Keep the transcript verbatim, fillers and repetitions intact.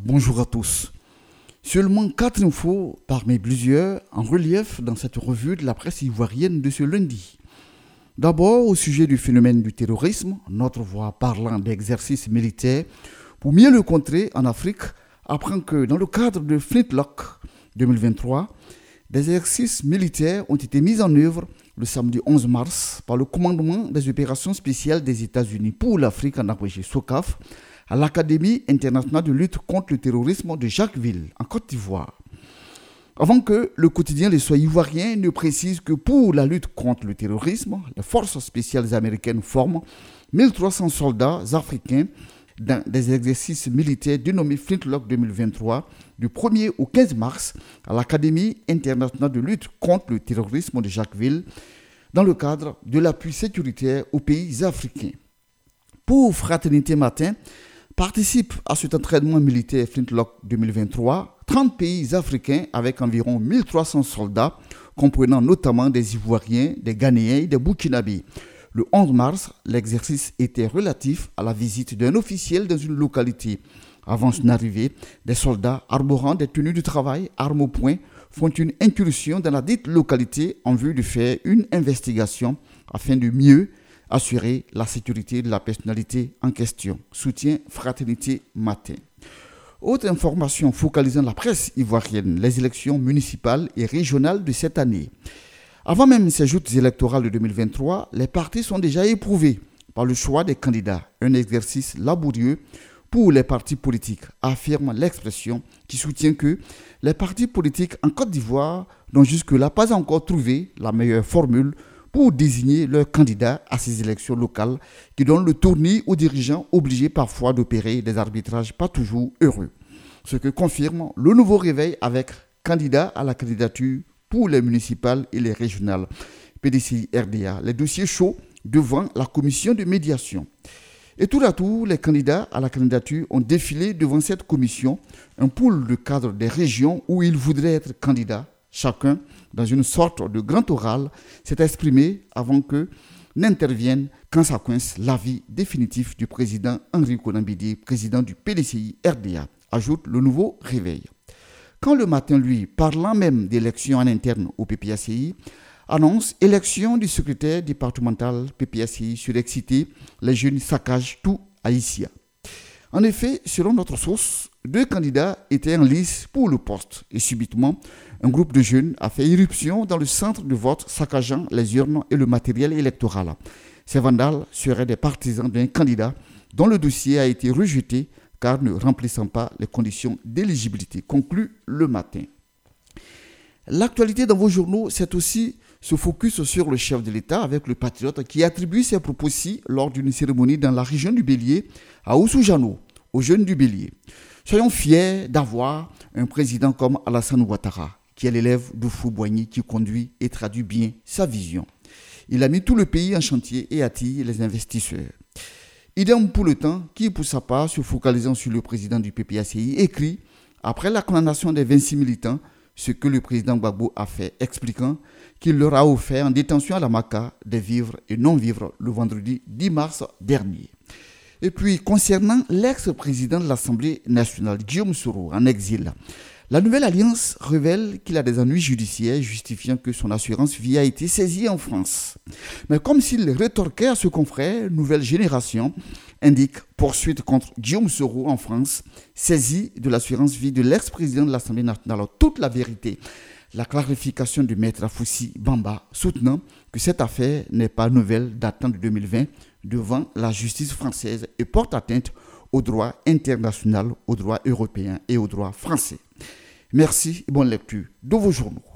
bonjour à tous. Seulement quatre infos parmi plusieurs en relief dans cette revue de la presse ivoirienne de ce lundi. D'abord, au sujet du phénomène du terrorisme, notre voix parlant d'exercices militaires pour mieux le contrer en Afrique apprend que dans le cadre de Flintlock deux mille vingt-trois, des exercices militaires ont été mis en œuvre le samedi onze mars par le commandement des opérations spéciales des États-Unis pour l'Afrique, en abrégé SOCAF, à l'Académie internationale de lutte contre le terrorisme de Jacquesville, en Côte d'Ivoire. Avant que le quotidien Les Soirs ivoiriens ne précise que pour la lutte contre le terrorisme, les forces spéciales américaines forment mille trois cents soldats africains dans des exercices militaires dénommés Flintlock deux mille vingt-trois du premier au quinze mars à l'Académie internationale de lutte contre le terrorisme de Jacquesville dans le cadre de l'appui sécuritaire aux pays africains. Pour Fraternité Matin, participent à cet entraînement militaire Flintlock deux mille vingt-trois trente pays africains avec environ mille trois cents soldats, comprenant notamment des Ivoiriens, des Ghanéens et des Burkinabés. Le onze mars, l'exercice était relatif à la visite d'un officiel dans une localité. Avant son arrivée, des soldats arborant des tenues de travail, armes au poing, font une incursion dans la dite localité en vue de faire une investigation afin de mieux assurer la sécurité de la personnalité en question. Soutien Fraternité Matin. Autre information focalisant la presse ivoirienne, les élections municipales et régionales de cette année. Avant même ces joutes électorales de deux mille vingt-trois, les partis sont déjà éprouvés par le choix des candidats. Un exercice laborieux pour les partis politiques, affirme l'expression qui soutient que les partis politiques en Côte d'Ivoire n'ont jusque-là pas encore trouvé la meilleure formule pour désigner leurs candidats à ces élections locales qui donnent le tournis aux dirigeants obligés parfois d'opérer des arbitrages pas toujours heureux. Ce que confirme le nouveau réveil avec candidats à la candidature pour les municipales et les régionales. P D C I R D A, les dossiers chauds devant la commission de médiation. Et tout à tout, les candidats à la candidature ont défilé devant cette commission, un pool de cadres des régions où ils voudraient être candidats. Chacun, dans une sorte de grand oral, s'est exprimé avant que n'intervienne, quand ça coince, l'avis définitif du président Henri Konan Bédié, président du P D C I R D A, ajoute le nouveau réveil. Quand le matin, lui, parlant même d'élections en interne au P P A C I, annonce élection du secrétaire départemental P P A C I surexcité, les jeunes saccagent tout à Isia. En effet, selon notre source, deux candidats étaient en lice pour le poste et subitement, un groupe de jeunes a fait irruption dans le centre de vote, saccageant les urnes et le matériel électoral. Ces vandales seraient des partisans d'un candidat dont le dossier a été rejeté car ne remplissant pas les conditions d'éligibilité, conclut le matin. L'actualité dans vos journaux, c'est aussi se focus sur le chef de l'État avec le patriote qui attribue ses propos-ci lors d'une cérémonie dans la région du Bélier à Oussoujanou, aux jeunes du Bélier. Soyons fiers d'avoir un président comme Alassane Ouattara, qui est l'élève d'Oufou Boigny qui conduit et traduit bien sa vision. Il a mis tout le pays en chantier et attire les investisseurs. Idem pour le temps qui, pour sa part, se focalisant sur le président du P P A C I, écrit, après la condamnation des vingt-six militants, ce que le président Gbagbo a fait, expliquant qu'il leur a offert en détention à la Maca des vivres et non-vivres le vendredi dix mars dernier. Et puis, concernant l'ex-président de l'Assemblée nationale, Guillaume Soro, en exil, la nouvelle alliance révèle qu'il a des ennuis judiciaires justifiant que son assurance vie a été saisie en France. Mais comme s'il rétorquait à ce confrère, Nouvelle Génération indique poursuite contre Guillaume Soro en France, saisie de l'assurance vie de l'ex-président de l'Assemblée nationale. Alors, toute la vérité, la clarification de Maître Afoussi Bamba, soutenant que cette affaire n'est pas nouvelle datant de deux mille vingt devant la justice française et porte atteinte au droit international, au droit européen et au droit français. Merci et bonne lecture de vos journaux.